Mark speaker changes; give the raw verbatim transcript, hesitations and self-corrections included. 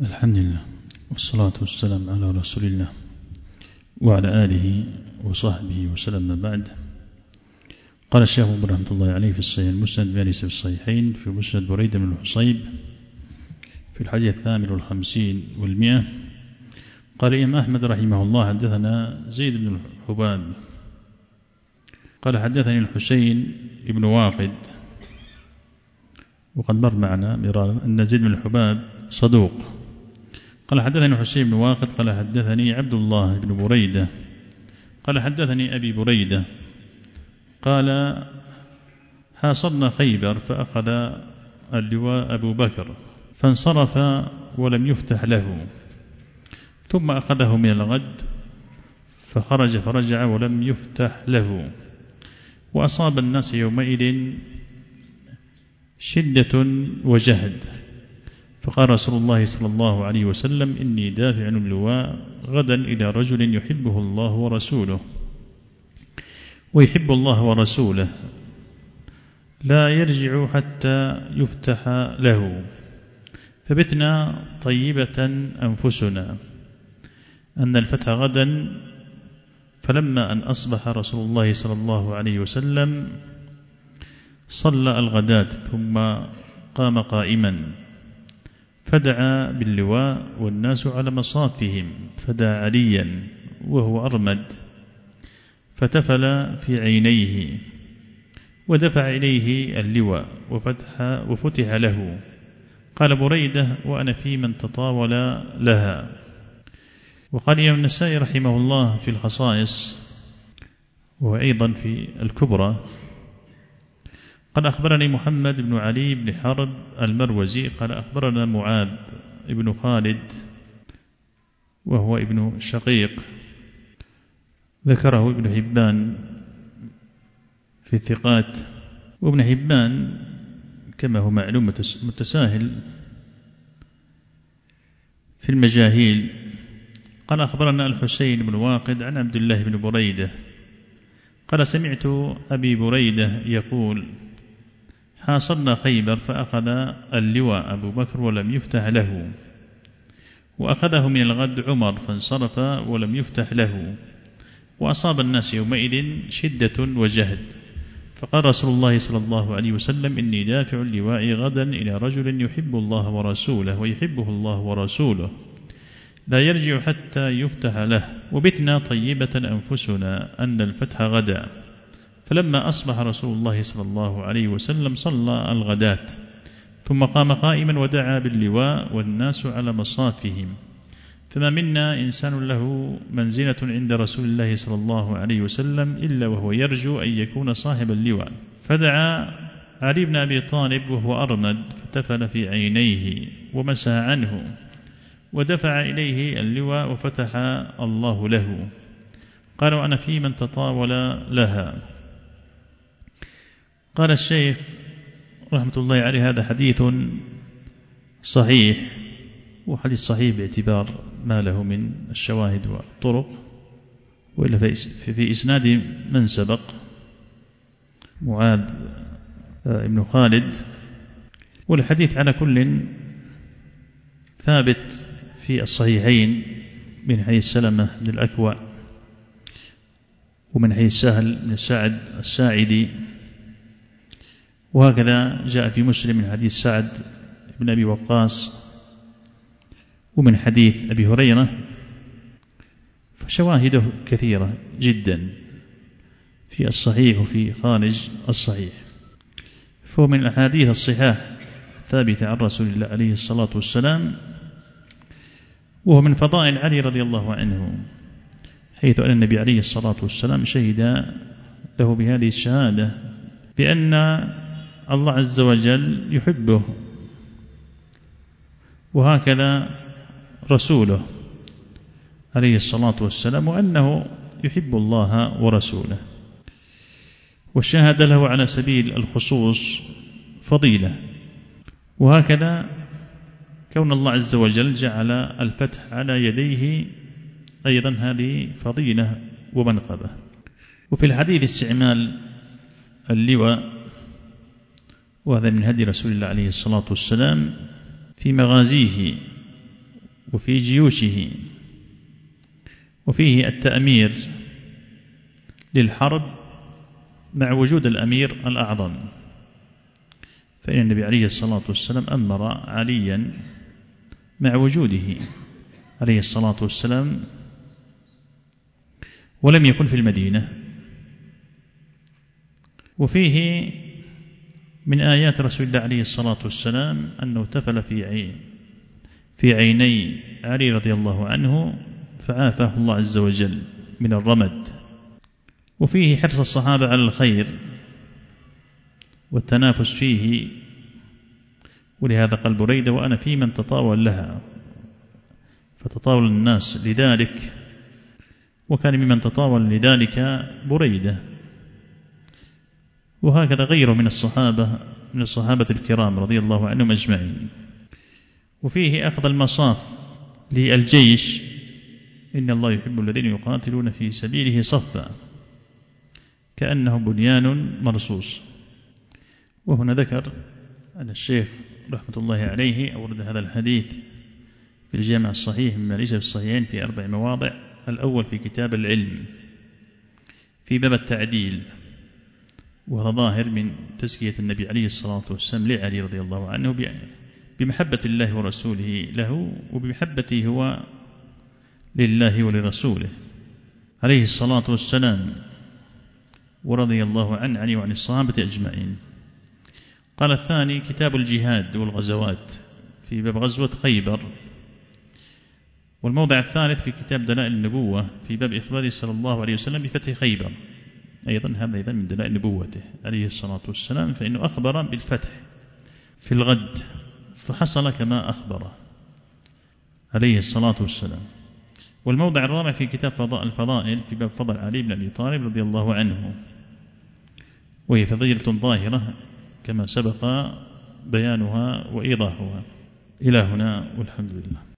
Speaker 1: الحمد لله والصلاة والسلام على رسول الله وعلى آله وصحبه وسلم. بعد، قال الشيخ رحمة الله عليه في الصحيح المسند بأنس في الصحيحين في مسند بريدة بن الحصيب في الحديث الثامن والخمسين والمئة، قال إمام أحمد رحمه الله حدثنا زيد بن الحباب قال حدثني الحسين بن واقد، وقد مر معنا مرارا أن زيد بن الحباب صدوق. قال حدثني حسين بن واقد قال حدثني عبد الله بن بريدة قال حدثني أبي بريدة قال حاصرنا خيبر فأخذ اللواء أبو بكر فانصرف ولم يفتح له، ثم أخذه من الغد فخرج فرجع ولم يفتح له، وأصاب الناس يومئذ شدة وجهد، فقال رسول الله صلى الله عليه وسلم: إني دافع اللواء غدا إلى رجل يحبه الله ورسوله ويحب الله ورسوله لا يرجع حتى يفتح له. فبتنا طيبة أنفسنا أن الفتح غدا، فلما أن أصبح رسول الله صلى الله عليه وسلم صلى الغداة ثم قام قائما فدعا باللواء والناس على مصافهم، فدعا عليا وهو أرمد فتفل في عينيه ودفع إليه اللواء وفتح, وفتح له. قال بريدة: وأنا في من تطاول لها. وقال إمام النسائي رحمه الله في الخصائص وأيضا في الكبرى قال أخبرني محمد بن علي بن حرب المروزي قال أخبرنا معاذ بن خالد وهو ابن شقيق، ذكره ابن حبان في الثقات، وابن حبان كما هو معلوم متساهل في المجاهيل. قال أخبرنا الحسين بن واقد عن عبد الله بن بريدة قال سمعت أبي بريدة يقول: حاصرنا خيبر فأخذ اللواء أبو بكر ولم يفتح له، وأخذه من الغد عمر فانصرف ولم يفتح له، وأصاب الناس يومئذ شدة وجهد، فقال رسول الله صلى الله عليه وسلم: إني دافع اللواء غدا إلى رجل يحب الله ورسوله ويحبه الله ورسوله لا يرجع حتى يفتح له. وبتنا طيبة أنفسنا أن الفتح غدا، فلما أصبح رسول الله صلى الله عليه وسلم صلى الغداة ثم قام قائما ودعا باللواء والناس على مصافهم، فما منا إنسان له منزلة عند رسول الله صلى الله عليه وسلم إلا وهو يرجو أن يكون صاحب اللواء. فدعا علي بن أبي طالب وهو أرمد فتفل في عينيه ومسح عنه ودفع إليه اللواء وفتح الله له. قال: وأنا في من تطاول لها. قال الشيخ رحمة الله عليه: هذا حديث صحيح، وحديث صحيح باعتبار ما له من الشواهد والطرق، وإلا في إسناد من سبق معاذ بن خالد، والحديث على كل ثابت في الصحيحين من حديث سلمة بن الأكوع ومن حديث سهل بن سعد الساعدي، وهكذا جاء في مسلم من حديث سعد بن أبي وقاص ومن حديث أبي هريرة، فشواهده كثيرة جدا في الصحيح وفي خارج الصحيح، فهو من الأحاديث الصحاح الثابتة عن رسول الله عليه الصلاة والسلام، وهو من فضائل علي رضي الله عنه، حيث أن النبي عليه الصلاة والسلام شهد له بهذه الشهادة بأن الله عز وجل يحبه، وهكذا رسوله عليه الصلاة والسلام، وأنه يحب الله ورسوله، والشهادة له على سبيل الخصوص فضيلة. وهكذا كون الله عز وجل جعل الفتح على يديه أيضا هذه فضيلة ومنقبة. وفي الحديث استعمال اللواء، وهذا من هدي رسول الله عليه الصلاة والسلام في مغازيه وفي جيوشه، وفيه التأمير للحرب مع وجود الأمير الأعظم، فإن النبي عليه الصلاة والسلام أمر عليا مع وجوده عليه الصلاة والسلام ولم يكن في المدينة. وفيه من آيات رسول الله عليه الصلاة والسلام أنه تفل في عين في عيني علي رضي الله عنه فعافاه الله عز وجل من الرمد. وفيه حرص الصحابة على الخير والتنافس فيه، ولهذا قال بريدة وأنا في من تطاول لها، فتطاول الناس لذلك، وكان ممن تطاول لذلك بريدة. وهكذا غيره من الصحابة من الصحابة الكرام رضي الله عنهم أجمعين. وفيه أخذ المصاف للجيش، إن الله يحب الذين يقاتلون في سبيله صفا كأنه بنيان مرصوص. وهنا ذكر أن الشيخ رحمة الله عليه أورد هذا الحديث في الجامع الصحيح مما ليس في الصحيحين في أربع مواضع. الأول في كتاب العلم في باب التعديل، وهذا ظاهر من تزكية النبي عليه الصلاة والسلام لعلي رضي الله عنه بمحبة الله ورسوله له، وبمحبته هو لله ولرسوله عليه الصلاة والسلام، ورضي الله عن علي وعن الصحابة أجمعين. قال الثاني كتاب الجهاد والغزوات في باب غزوة خيبر. والموضع الثالث في كتاب دلائل النبوة في باب إخباره صلى الله عليه وسلم بفتح خيبر، أيضا هذا أيضا من دلائل نبوته عليه الصلاة والسلام، فإنه أخبر بالفتح في الغد فحصل كما أخبره عليه الصلاة والسلام. والموضع الرابع في كتاب فضاء الفضائل في باب فضل علي بن أبي طالب رضي الله عنه، وهي فضيلة ظاهرة كما سبق بيانها وإيضاحها. إلى هنا والحمد لله.